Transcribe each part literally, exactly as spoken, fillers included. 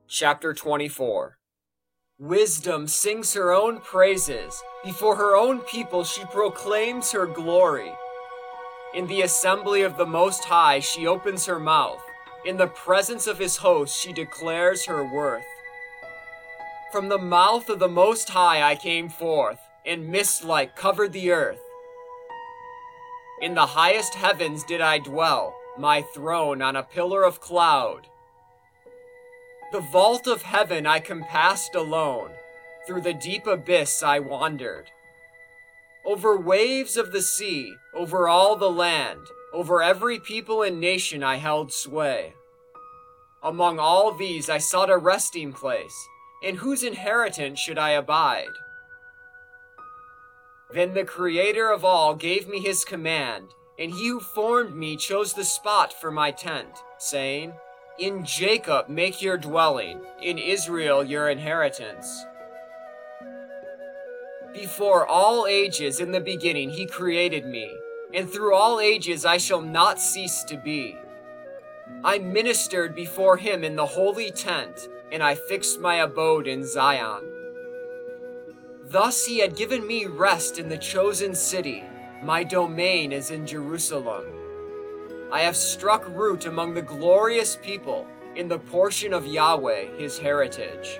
Chapter twenty-four. Wisdom sings her own praises. Before her own people she proclaims her glory. In the assembly of the Most High she opens her mouth. In the presence of his hosts she declares her worth. From the mouth of the Most High I came forth, and mist-like covered the earth. In the highest heavens did I dwell, my throne on a pillar of cloud. The vault of heaven I compassed alone, through the deep abyss I wandered. Over waves of the sea, over all the land, over every people and nation I held sway. Among all these I sought a resting place, in whose inheritance should I abide. Then the Creator of all gave me his command, and he who formed me chose the spot for my tent, saying, "In Jacob make your dwelling, in Israel your inheritance." Before all ages in the beginning he created me, and through all ages I shall not cease to be. I ministered before him in the holy tent, and I fixed my abode in Zion. Thus he had given me rest in the chosen city. My domain is in Jerusalem. I have struck root among the glorious people, in the portion of Yahweh, his heritage.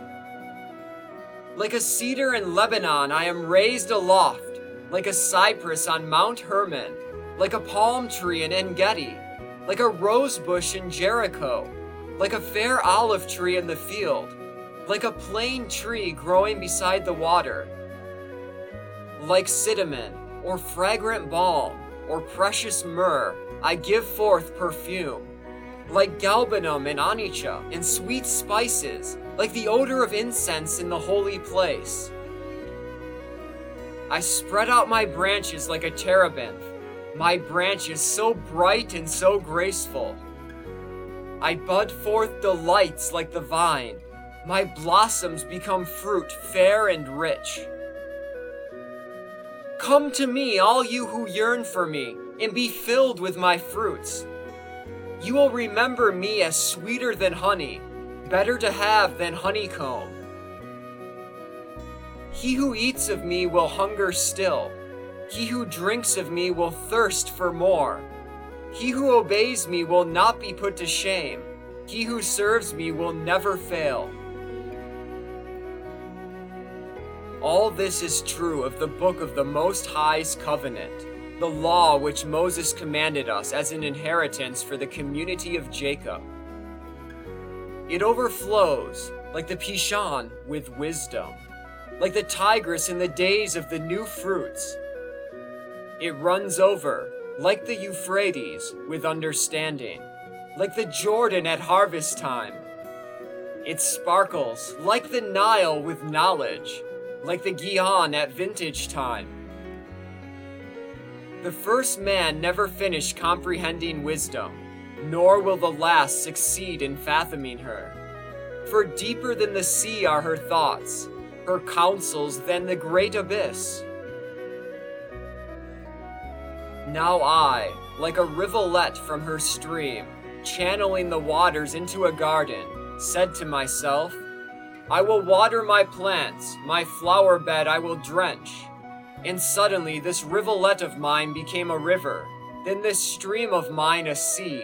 Like a cedar in Lebanon I am raised aloft, like a cypress on Mount Hermon, like a palm tree in En-Gedi, like a rose bush in Jericho, like a fair olive tree in the field, like a plane tree growing beside the water, like cinnamon, or fragrant balm, or precious myrrh, I give forth perfume, like galbanum and onycha, and sweet spices, like the odor of incense in the holy place. I spread out my branches like a terebinth, my branches so bright and so graceful. I bud forth delights like the vine, my blossoms become fruit fair and rich. Come to me, all you who yearn for me, and be filled with my fruits. You will remember me as sweeter than honey, better to have than honeycomb. He who eats of me will hunger still. He who drinks of me will thirst for more. He who obeys me will not be put to shame. He who serves me will never fail. All this is true of the book of the Most High's covenant, the law which Moses commanded us as an inheritance for the community of Jacob. It overflows, like the Pishon, with wisdom, like the Tigris in the days of the new fruits. It runs over, like the Euphrates, with understanding, like the Jordan at harvest time. It sparkles, like the Nile, with knowledge, like the Gihon at vintage time. The first man never finished comprehending wisdom, nor will the last succeed in fathoming her. For deeper than the sea are her thoughts, her counsels than the great abyss. Now I, like a rivulet from her stream, channeling the waters into a garden, said to myself, I will water my plants, my flower bed I will drench. And suddenly this rivulet of mine became a river, then this stream of mine a sea.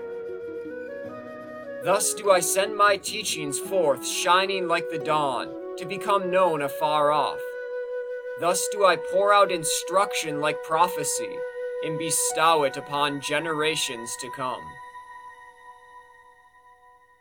Thus do I send my teachings forth, shining like the dawn, to become known afar off. Thus do I pour out instruction like prophecy, and bestow it upon generations to come.